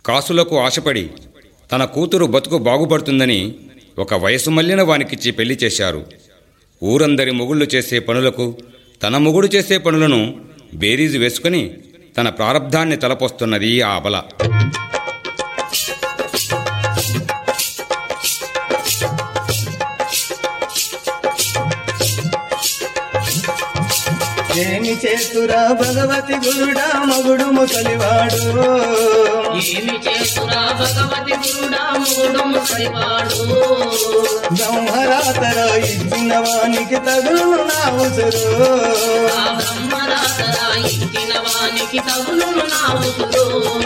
కాసులకు ఆశపడి తన కూతురు బతుకు బాగుపడుతుందని ఒక వయసు మళ్ళిన వానికిచ్చి పెళ్లి చేశారు. ఊరందరి మొగుళ్ళు చేసే పనులకు తన మొగుడు చేసే పనులను బేరీజు వేసుకుని తన ప్రారబ్ధాన్ని తలపోస్తున్నది ఆ అబల. ఏమి చేస్తురా భగవతి గురుడా మగుడు ముసలివాడు, ఏమి చేస్తురా భగవతి గురుడా మగుడు ముసలివాడు. బ్రహ్మరాతర ఇచ్చిన వానికి తగులు నా ఉసురు, ఆ బ్రహ్మరాతర ఇచ్చిన వానికి తగులు నా ఉసురు.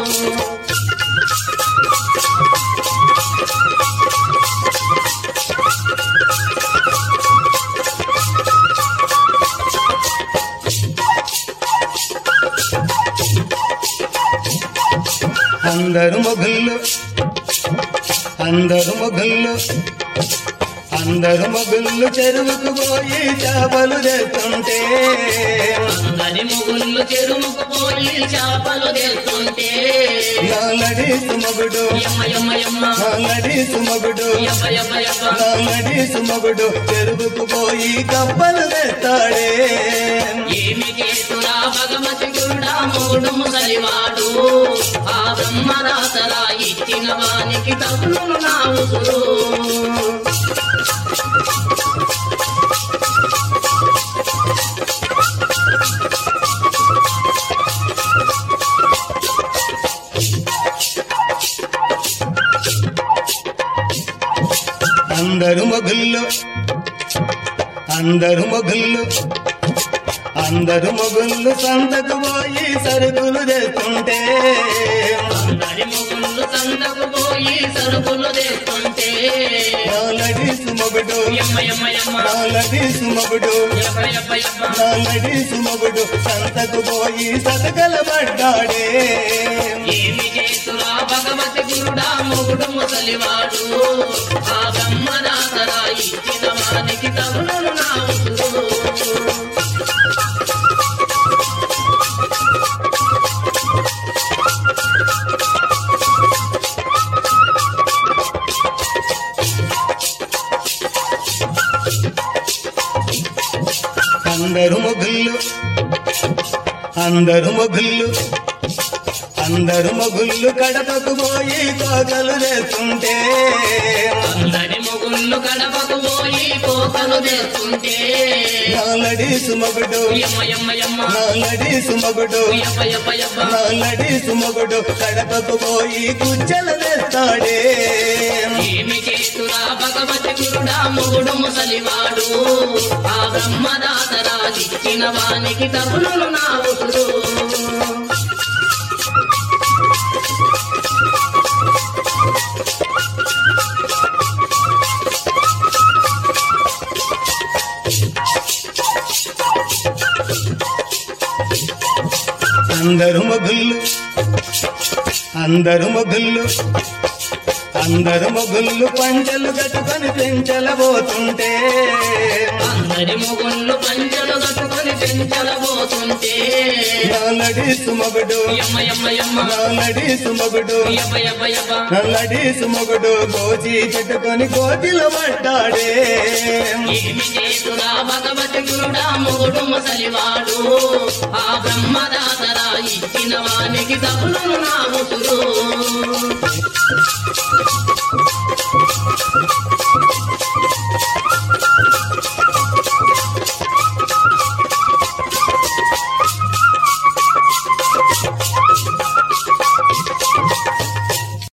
అందరు మొగుళ్ళు చెరువుకు పోయి చేపలు తెస్తుంటే, అందరి మొగుళ్ళు చెరువుకు పోయి చేపలు తెస్తుంటే, నల్లడీసు మొగుడు చెరువుకు పోయి కప్పలు తెస్తాడే. ఏమి చేస్తురా భగవతి గురుడా మొగుడు ముసలివాడు, ఆ బ్రహ్మరాతలా ఇచ్చిన వానికి తగులు నా ఉసురు. అందరు మొగుళ్ళు సంతకు పోయి సరుకులు తెస్తుంటే, అందరి మొగుళ్ళు సంతకు పోయి సరుకులు తెస్తుంటే, నల్లడీసు మొగుడు సంతకు పోయి సతకలు పడ్డాడే. ఏమి చేస్తురా భగవతి గురుడా మొగుడు ముసలివాడు, ఆ బ్రహ్మరాతరా ఇచ్చిన వానికి తగులు నా ఉసురు. అందరు మొగుళ్ళు కడపకు పోయి కోకలు తెస్తుంటే, అందరి మొగుళ్ళు కడపకు పోయి కోకలు తెస్తుంటే, నల్లడీసు మొగుడు కడపకు పోయి కుచ్చలు తెస్తాడే. ఏమి చేస్తురా భగవతి గురుడా మొగుడు ముసలివాడు, ఆ బ్రహ్మరాతరా ఇచ్చిన వానికి తగులు నా ఉసురు. అందరు మొగుళ్ళు పంచలు కట్టుకొని పెంచలబోతుంటే, అందరి మొగుళ్ళు పంచలు కట్టుకొని పెంచలబోతుంటే, నల్లడీసు మొగుడు గోచి పెట్టుకొని కోతిలో పడ్డాడే. ఏమి చేస్తురా భగవతి గురుడా మొగుడు ముసలివాడు, ఆ బ్రహ్మరాతరా ఇచ్చిన వానికి తగులు నా ఉసురు.